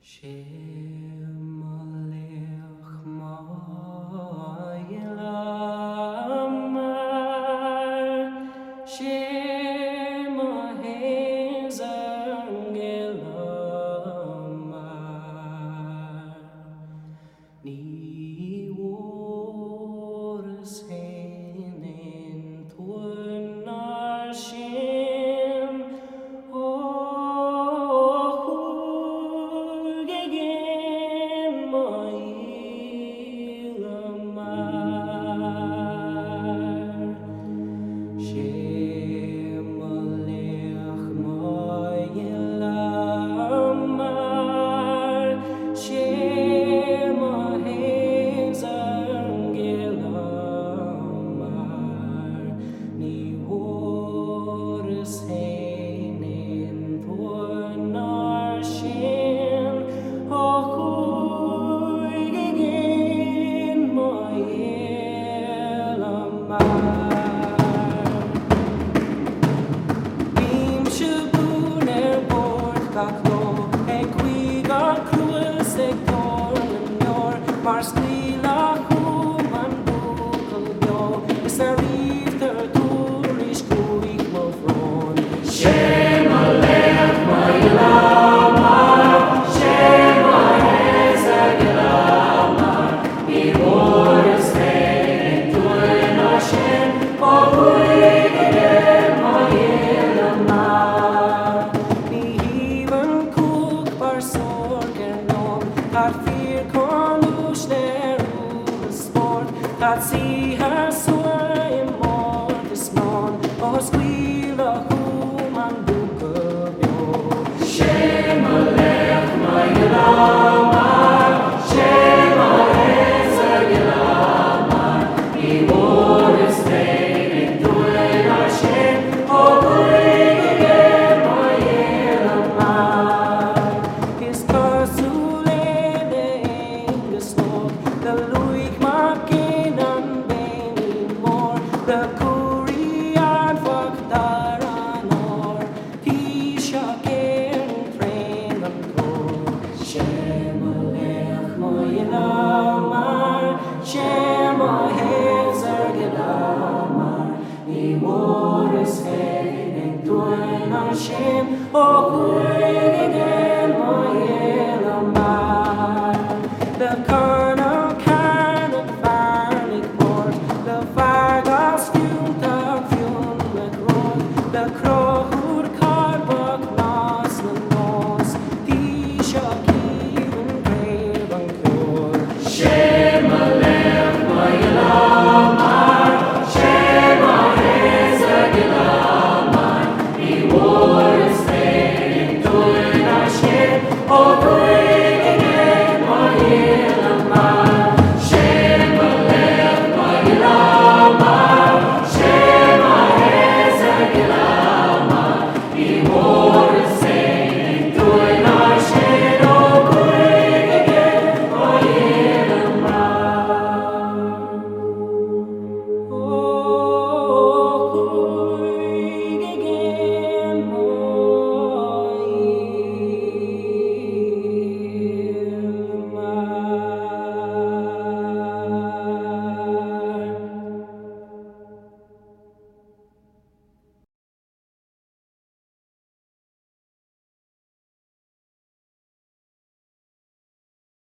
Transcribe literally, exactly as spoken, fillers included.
Shem Alech Ma'ilamar Shem Ahezang Elamar Ni Wars Heinen Tunar Shem Mar squila human bukel bio is a reef the tourish quick mo from Shem Alech Ma'ilamar Shem Ahezag Elamar I Wars Heinen Tunar Shem Ahuyigem Ma'ilamar Ni even cook par sorger non har fear con att se här så är morgonsmorgon och squila human bukel bio Shem Alech Ma'ilamar Shem Ahezag Elamar I Wars Heinen Tunar Shem Ahuyigem Ma'ilamar His Karsule de Engelslov the Luik Markin the Korean folk Daranor Tishaken Fremen Ko Shem Alech Ma'ilamar Shem Ahezag Elamar I Wars Heinen Tunar Shem